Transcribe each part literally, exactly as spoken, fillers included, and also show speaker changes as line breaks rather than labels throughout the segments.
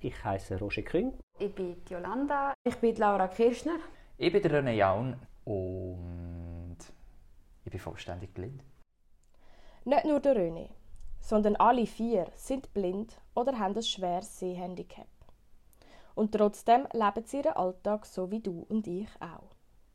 Ich heiße Roger Küng.
Ich bin Jolanda.
Ich bin Laura Kirschner.
Ich bin René Jaun und ich bin vollständig blind.
Nicht nur der René, sondern alle vier sind blind oder haben ein schweres Sehhandicap. Und trotzdem leben sie ihren Alltag so wie du und ich auch.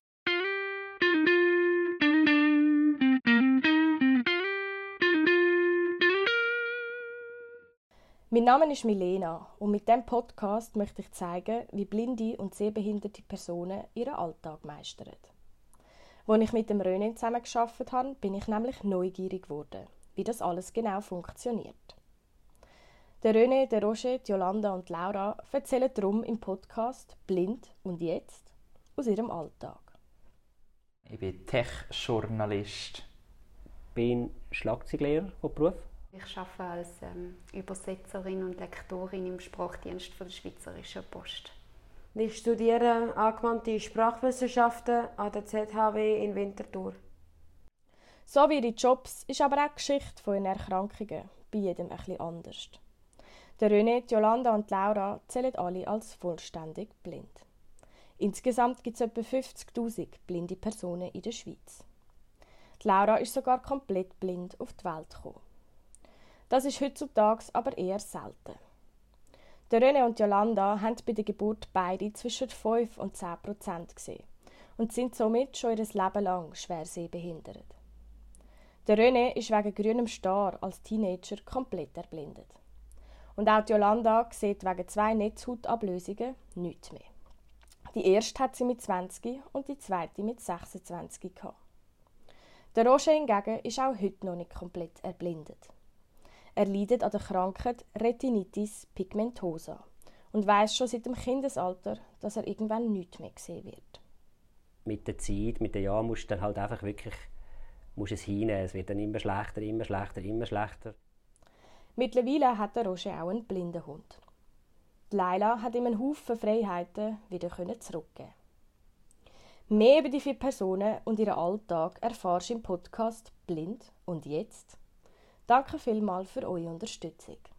Mein Name ist Milena und mit diesem Podcast möchte ich zeigen, wie blinde und sehbehinderte Personen ihren Alltag meistern. Als ich mit dem René zusammengearbeitet habe, bin ich nämlich neugierig geworden, wie das alles genau funktioniert. Der René, der Roger, die Jolanda und Laura erzählen darum im Podcast «Blind und jetzt?» aus ihrem Alltag.
Ich bin Tech-Journalist.
Ich bin Schlagzeuglehrer von Beruf.
Ich arbeite als ähm, Übersetzerin und Lektorin im Sprachdienst von der Schweizerischen Post.
Ich studiere angewandte Sprachwissenschaften an der Z H W in Winterthur.
So wie ihre Jobs ist aber auch die Geschichte von ihren Erkrankungen bei jedem etwas anders. Der René, die Jolanda und Laura zählen alle als vollständig blind. Insgesamt gibt es etwa fünfzigtausend blinde Personen in der Schweiz. Die Laura ist sogar komplett blind auf die Welt gekommen. Das ist heutzutage aber eher selten. Der René und Jolanda haben bei der Geburt beide zwischen fünf und zehn Prozent gesehen und sind somit schon ihr Leben lang schwer sehbehindert. Der René ist wegen grünem Star als Teenager komplett erblindet. Und auch die Jolanda sieht wegen zwei Netzhautablösungen nichts mehr. Die erste hat sie mit zwanzig und die zweite mit sechsundzwanzig gehabt. Der Roger hingegen ist auch heute noch nicht komplett erblindet. Er leidet an der Krankheit Retinitis pigmentosa und weiss schon seit dem Kindesalter, dass er irgendwann nichts mehr sehen wird.
Mit der Zeit, mit den Jahren musst du dann halt einfach wirklich musst es hinnehmen. Es wird dann immer schlechter, immer schlechter, immer schlechter.
Mittlerweile hat der Roger auch einen blinden Hund. Die Laila hat ihm einen Haufen Freiheiten wieder zurückgeben. Mehr über die vier Personen und ihren Alltag erfährst du im Podcast «Blind und jetzt?». Danke vielmals für eure Unterstützung.